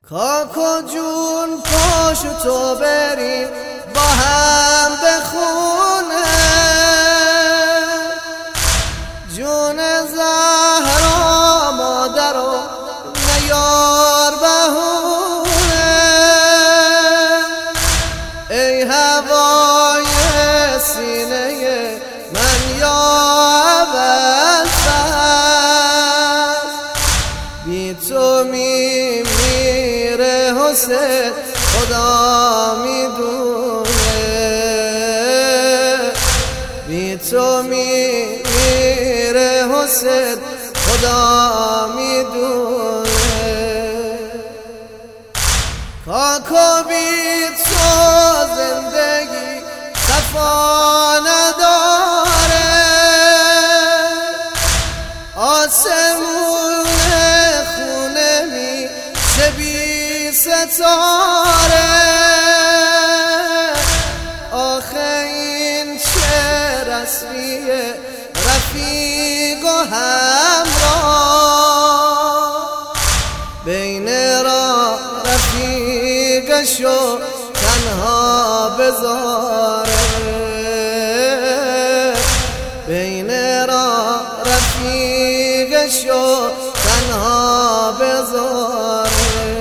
کاکو جون پاشو تو بریم با هم به خونه، جون زهرا مادر و نیار بهونه. ای هوای سینه من یا اول فصل، بی تو میمیره حسین خدا میدونه، بی تو میمیره حسین خدا میدونه. کاکو بی تو زندگی صفا نداره، آسمون خونه میشه بی ستاره. آخه این چه رسمیه رفیق و همراه، بین راه رفیقشو تنها بذاره، بین راه رفیقشو تنها بذاره.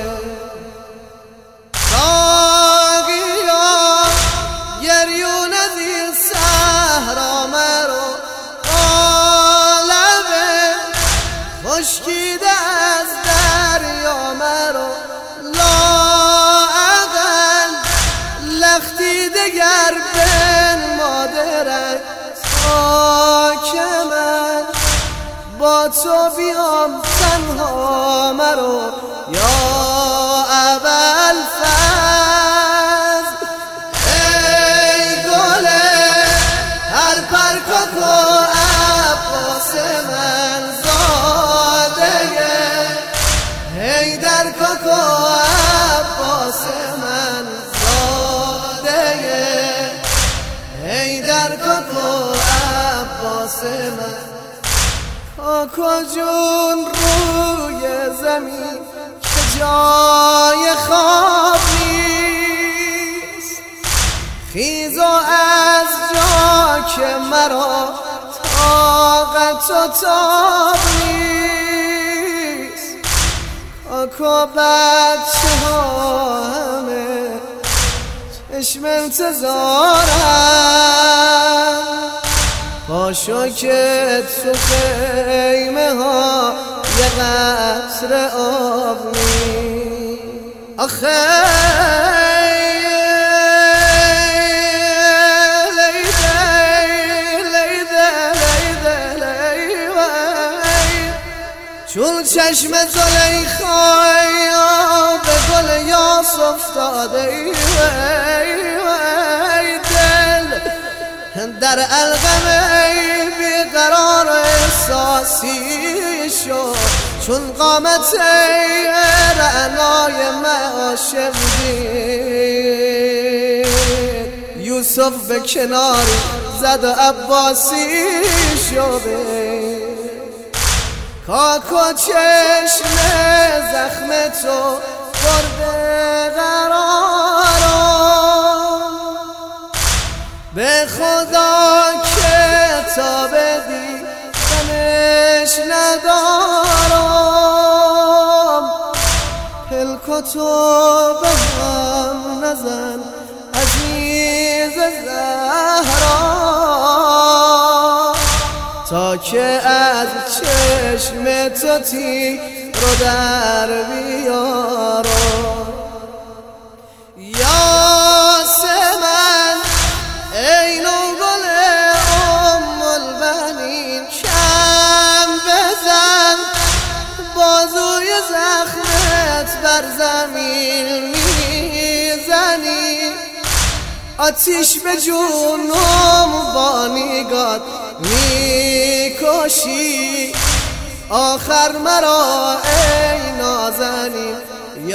ساقیا گریون از این صحرا مرو، قالبه خشکیده از دریا مرو، لااقل لختی دگر بن مادرک، تا که من با تو بیام تنها مرو یا ابوالفضل. ای گل هر پرکاکو عباس من زاده، حیدر کاکو عباس من زاده، حیدر کاکو عباس من. کاکو جون روی زمین که جای خواب نیست، خیز و از جا که مرا طاقت و تاب نیست. کاکو بچه ها همه چشم انتظارم، پاشو که تو خیمه ها یه قطره آب نیست. آخه چون چشم زلیخای به گل یاس افتاده، دل در القم بیقرار احساسی شد، چون قامت رعنای معاشق دید، یوسف به کناری زد و عباسی شده. کاکو چشم زخم تو برده قرارم، به خدا که تا بدی دمش ندارم. پلکو تو به هم نزن عزیز زهرا، تا که از چشم تو تیر رو در بیارم. یاسمن ای نوگل ام البنین، کم بزن بازوی زخمت بر زمین میزنی، آتیش به جونم با نگات میکشی. آخر مرا ای نازنین یا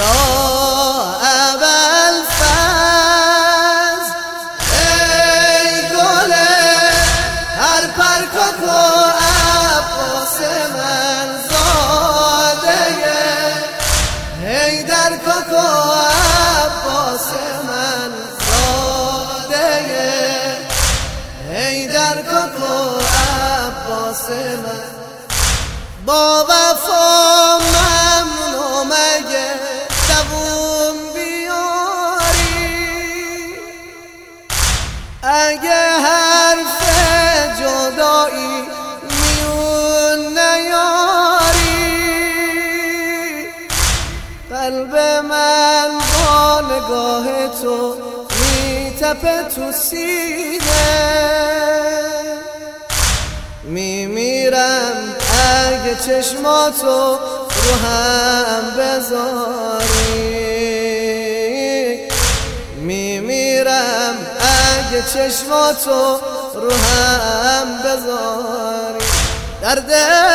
ابوالفضل. ای گل هر پرکاکو عباس من زاده، حیدر کاکا عباس من زاده حیدر کاکا عباس من با وفا ممنون مگه دووم بیاری اگه حرف جدایی میون نیاری قلب من با نگاه تو میتپه تو سینه میمیرم اگه چشماتو رو هم بذاری میمیرم اگه چشماتو رو هم بذاری درد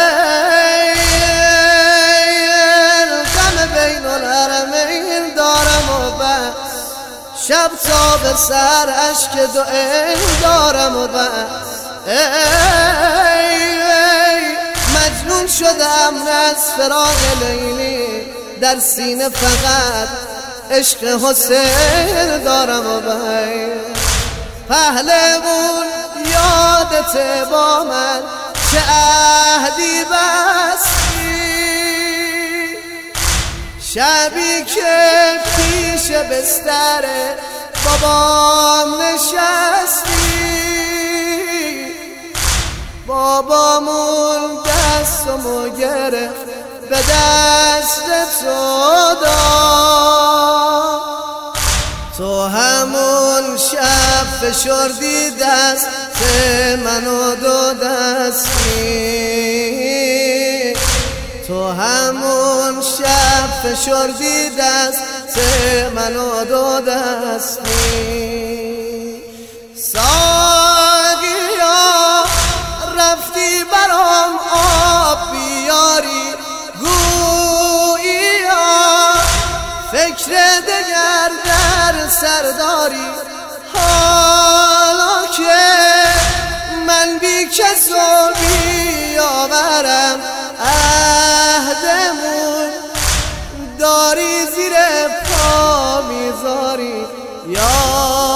غم بین الحرمین دارم و بس شب تا به سر اشک دو عین دارم و بس مجنون شدم از فراق لیلی در سینه فقط عشق حسین دارم و بی پهلوون یادت با من چه عهدی بستی شبی که پیش بستر بابام نشستی بابامون دستمو گرفت به دست تو داد تو همون شب فشردی دست منو دو دستی تو همون شب فشردی دست منو دو دستی ساقیا رفتی برام آب بیاری گوییا فکر دگر در سرداری حالا که من بی کس و بیاورم عهدمون داری زیر پا میذاری یا